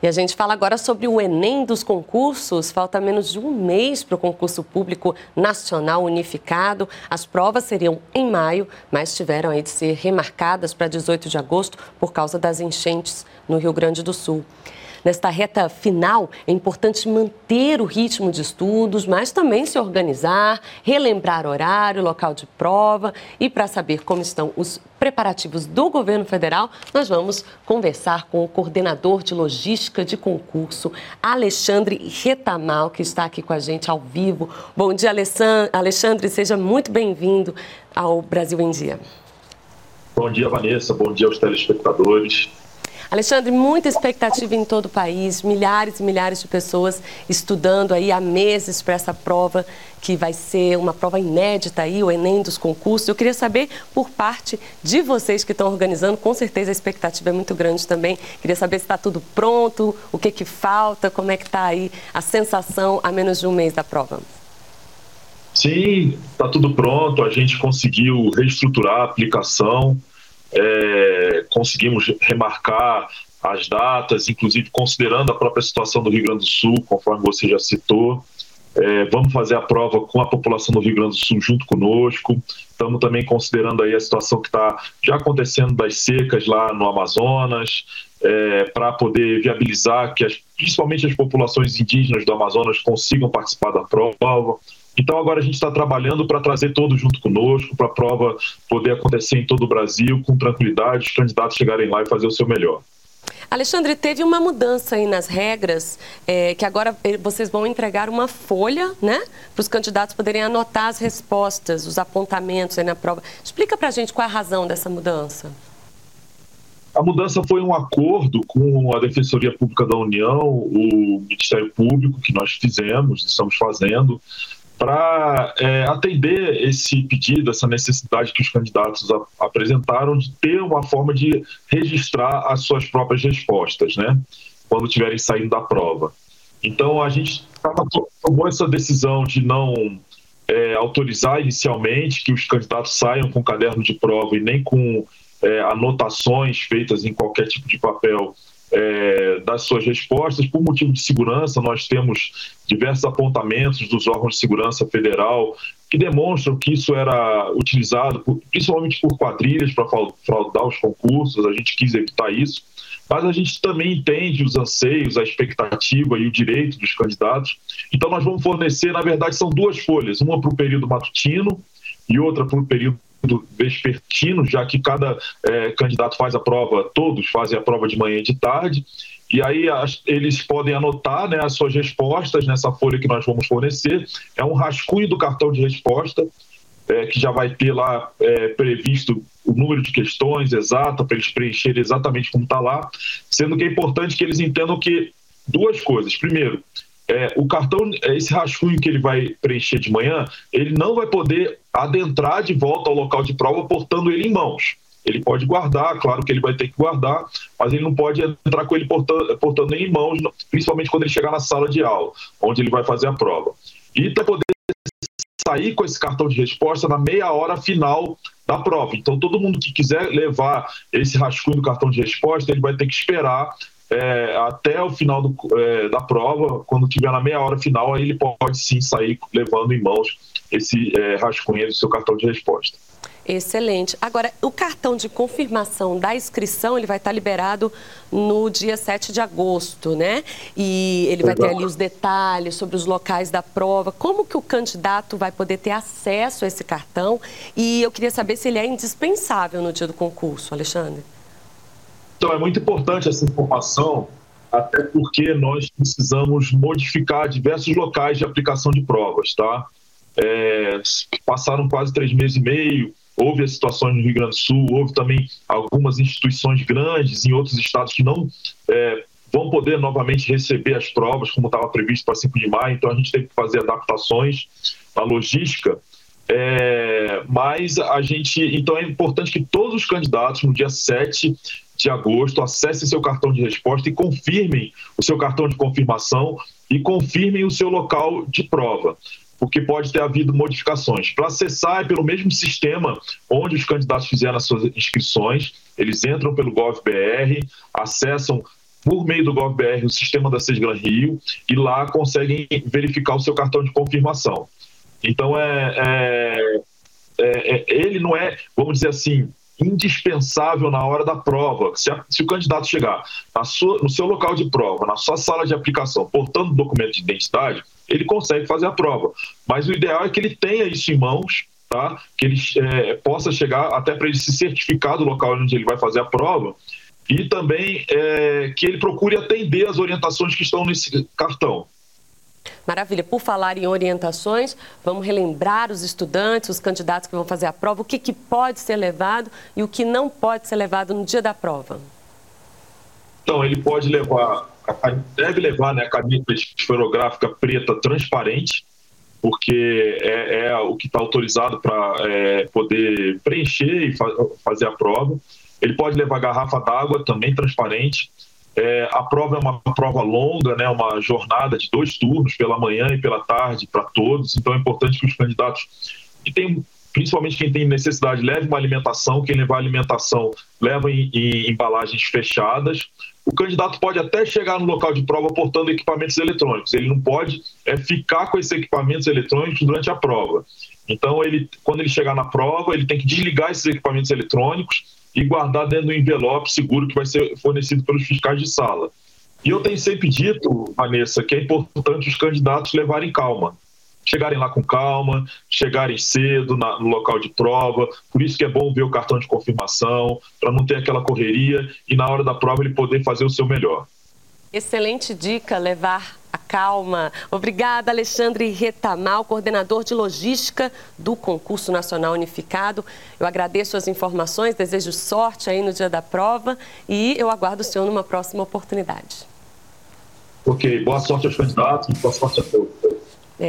E a gente fala agora sobre o Enem dos concursos. Falta menos de um mês para o concurso público nacional unificado. As provas seriam em maio, mas tiveram aí de ser remarcadas para 18 de agosto por causa das enchentes no Rio Grande do Sul. Nesta reta final, é importante manter o ritmo de estudos, mas também se organizar, relembrar horário, local de prova. E para saber como estão os preparativos do governo federal, nós vamos conversar com o coordenador de logística de concurso, Alexandre Retamal, que está aqui com a gente ao vivo. Bom dia, Alexandre, seja muito bem-vindo ao Brasil em Dia. Bom dia, Vanessa. Bom dia aos telespectadores. Alexandre, muita expectativa em todo o país, milhares e milhares de pessoas estudando aí há meses para essa prova, que vai ser uma prova inédita aí, o Enem dos concursos. Eu queria saber, por parte de vocês que estão organizando, com certeza a expectativa é muito grande também. Queria saber se está tudo pronto, o que falta, como é que está aí a sensação a menos de um mês da prova. Sim, está tudo pronto, a gente conseguiu reestruturar a aplicação. Conseguimos remarcar as datas, inclusive considerando a própria situação do Rio Grande do Sul, conforme você já citou. Vamos fazer a prova com a população do Rio Grande do Sul junto conosco. Estamos também considerando aí a situação que está já acontecendo das secas lá no Amazonas, para poder viabilizar que principalmente as populações indígenas do Amazonas consigam participar da prova. Então agora a gente está trabalhando para trazer todos junto conosco, para a prova poder acontecer em todo o Brasil com tranquilidade, os candidatos chegarem lá e fazer o seu melhor. Alexandre, teve uma mudança aí nas regras, que agora vocês vão entregar uma folha, né, para os candidatos poderem anotar as respostas, os apontamentos aí na prova. Explica para a gente qual é a razão dessa mudança. A mudança foi um acordo com a Defensoria Pública da União, o Ministério Público, que nós estamos fazendo, para atender esse pedido, essa necessidade que os candidatos apresentaram de ter uma forma de registrar as suas próprias respostas, né, quando estiverem saindo da prova. Então, a gente tomou essa decisão de não autorizar inicialmente que os candidatos saiam com caderno de prova e nem com anotações feitas em qualquer tipo de papel das suas respostas. Por motivo de segurança, nós temos diversos apontamentos dos órgãos de segurança federal que demonstram que isso era utilizado principalmente por quadrilhas para fraudar os concursos. A gente quis evitar isso, mas a gente também entende os anseios, a expectativa e o direito dos candidatos. Então nós vamos fornecer, na verdade são duas folhas, uma para o período matutino e outra para o período vespertino, já que cada candidato faz a prova, todos fazem a prova de manhã e de tarde, e aí eles podem anotar, né, as suas respostas nessa folha que nós vamos fornecer. É um rascunho do cartão de resposta, que já vai ter lá previsto o número de questões exata, para eles preencherem exatamente como está lá, sendo que é importante que eles entendam que duas coisas. Primeiro, o cartão, esse rascunho que ele vai preencher de manhã, ele não vai poder adentrar de volta ao local de prova portando ele em mãos. Ele pode guardar, claro que ele vai ter que guardar, mas ele não pode entrar com ele portando ele em mãos, principalmente quando ele chegar na sala de aula, onde ele vai fazer a prova. E para poder sair com esse cartão de resposta na meia hora final da prova. Então, todo mundo que quiser levar esse rascunho do cartão de resposta, ele vai ter que esperar até o final da prova. Quando tiver na meia hora final, aí ele pode sim sair levando em mãos esse rascunho do seu cartão de resposta. Excelente. Agora, o cartão de confirmação da inscrição, ele vai estar liberado no dia 7 de agosto, né? E ele vai ter ali os detalhes sobre os locais da prova. Como que o candidato vai poder ter acesso a esse cartão? E eu queria saber se ele é indispensável no dia do concurso, Alexandre. Então, é muito importante essa informação, até porque nós precisamos modificar diversos locais de aplicação de provas, tá? Passaram quase 3 meses e meio, houve as situações no Rio Grande do Sul, houve também algumas instituições grandes em outros estados que não vão poder novamente receber as provas como estava previsto para 5 de maio, então a gente tem que fazer adaptações na logística. Mas então é importante que todos os candidatos no dia 7 de agosto acessem seu cartão de resposta e confirmem o seu cartão de confirmação e confirmem o seu local de prova, porque pode ter havido modificações. Para acessar é pelo mesmo sistema onde os candidatos fizeram as suas inscrições, eles entram pelo Gov.br, acessam por meio do GovBR, o sistema da SESGran Rio, e lá conseguem verificar o seu cartão de confirmação. Então, ele não é, vamos dizer assim, indispensável na hora da prova. Se o candidato chegar no seu local de prova, na sua sala de aplicação, portando documento de identidade, ele consegue fazer a prova. Mas o ideal é que ele tenha isso em mãos, tá? Que ele possa chegar até para ele se certificar do local onde ele vai fazer a prova, e também que ele procure atender as orientações que estão nesse cartão. Maravilha. Por falar em orientações, vamos relembrar os estudantes, os candidatos que vão fazer a prova, o que pode ser levado e o que não pode ser levado no dia da prova. Então, ele pode levar, deve levar, né, a caneta esferográfica preta transparente, porque é o que está autorizado para poder preencher e fazer a prova. Ele pode levar garrafa d'água também transparente. A prova é uma prova longa, né, uma jornada de 2 turnos, pela manhã e pela tarde, para todos. Então é importante que os candidatos, principalmente quem tem necessidade, leve uma alimentação. Quem levar alimentação, leva em embalagens fechadas. O candidato pode até chegar no local de prova portando equipamentos eletrônicos. Ele não pode ficar com esses equipamentos eletrônicos durante a prova. Então, quando ele chegar na prova, ele tem que desligar esses equipamentos eletrônicos e guardar dentro do envelope seguro que vai ser fornecido pelos fiscais de sala. E eu tenho sempre dito, Vanessa, que é importante os candidatos levarem calma. Chegarem lá com calma, chegarem cedo no local de prova. Por isso que é bom ver o cartão de confirmação, para não ter aquela correria e na hora da prova ele poder fazer o seu melhor. Excelente dica, levar a calma. Obrigada, Alexandre Retamal, coordenador de logística do Concurso Nacional Unificado. Eu agradeço as informações, desejo sorte aí no dia da prova e eu aguardo o senhor numa próxima oportunidade. Ok, boa sorte aos candidatos e boa sorte a todos.